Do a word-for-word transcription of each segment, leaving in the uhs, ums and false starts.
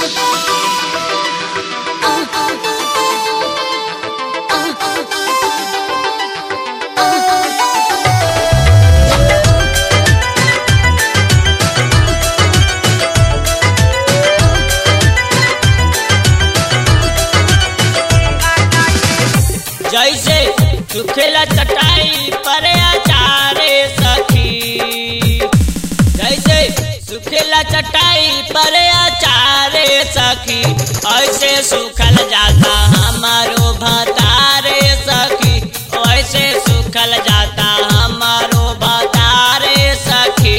जैसे सुखेला चटाई पर अचारे सखी, जैसे सुखेला चटाई पर अचारे सखी, ऐसे सुखल जाता हमारो भतारे सखी, ऐसे सुखल जाता हमारो भतारे सखी।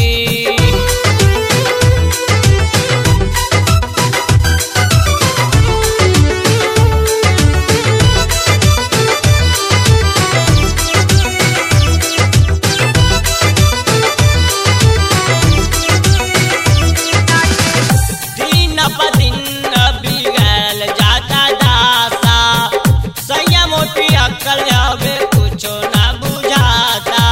अक्ल हवे कुछो ना बुझाता,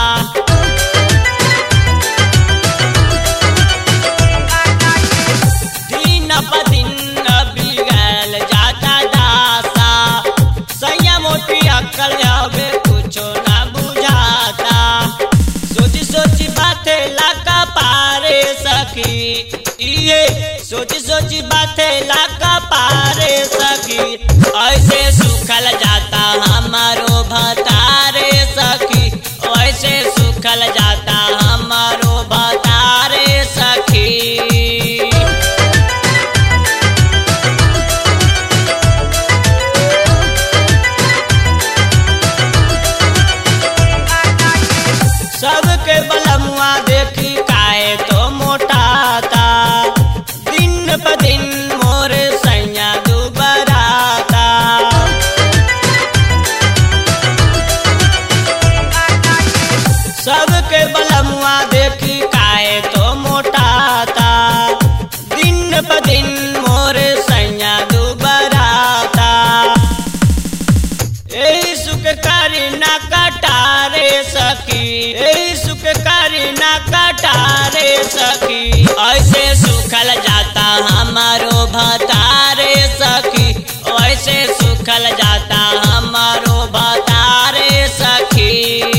दिन प दिन बिगड़ जाता दासा, सैया मोटी अक्ल हवे कुछो ना बुझाता, सोची सोची बाते लाका पारे सखी, ये सोची सोची बाते लाका पारे सखी, ऐसे सुखल जाता हमारो भतारे सखी, ऐसे सुखल जाता हमारो भतारे सखी। सबके बलमुआ देखी काहे तो मोटाता, दिन प दिन मोर सैया दुबराता, सबके बलमुआ देखी काहे तो मोटाता, दिन प दिन मोर सैया दुबराता, यही सुख करी ना कटारे सखी, यही सुख करी ना कटारे सखी, ऐसे सुखल जाता हमारो भतारे सखी, ऐसे सुखल जाता हमारो भतारे सखी।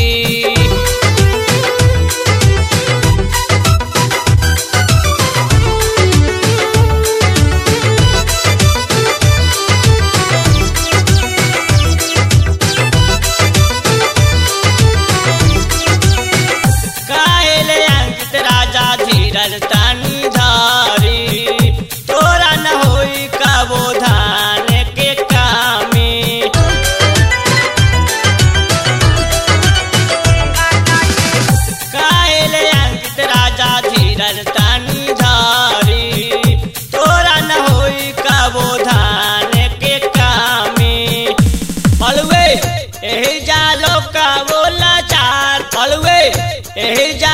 तनी धारी तोरा न होई कबो धान के कामी, काहेले अंकित राजा धीरज तनी धारी तोरा न होई कबो धान के कामी, पलवे एही जालो का बोला चार, पलवे एही